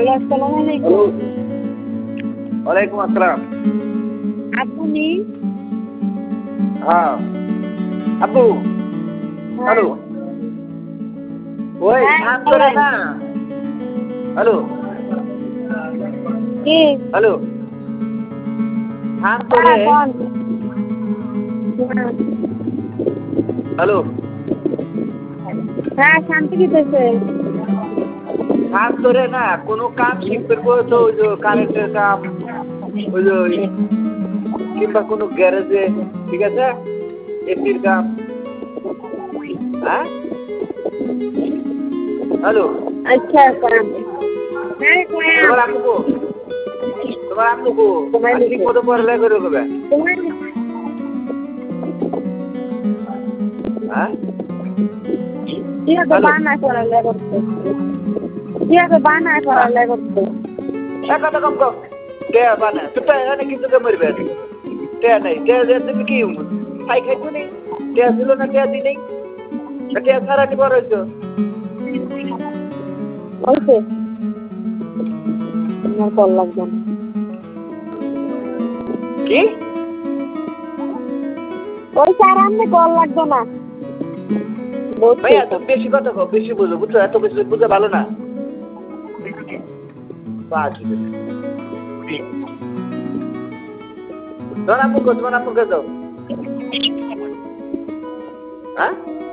আসসালামু আলাইকুম। ওয়ালাইকুম আসসালাম। আপু নি? হ্যাঁ আপু। হ্যালো। ওই কাম করে না। হ্যালো কি? হ্যালো কাম করে। হ্যালো হ্যাঁ শান্তি দিতেছে। কাম করে না, কোনো কাম শিখতে করে তো ওই যে কারেন্টের কাম, ওই যে কিংবা কোনো গ্যারেজে, ঠিক আছে, এসির কাম। হ্যাঁ হ্যালো। আচ্ছা কাম। হ্যাঁ তোমার আম্মু কো? তোমার আম্মু কো? ঠিক মতো পড়ালেখা করে দেবে। হ্যাঁ বানায় পড়ালেখা করতে। বানায় পড়ালেখা করতে। কথা কম কম। কে বানায়? তো অনেক কিছু কে মরবে। কে নাই, কে তুমি কি খাই খাইছো নেই? কে ছিল না, কে দি নেই? কে সারাটি বড় হয়েছো? ওইছে আমার কল লাগবে না। কি? ওই স্যার আমি কল লাগবে না। ভাইয়া তুমি বেশি কথা কও, বেশি বুঝো, বুঝছো? এত বেশি বুঝে ভালো না। তোমার আম্মু কো? তোমার আম্মুকে দাও। হ্যাঁ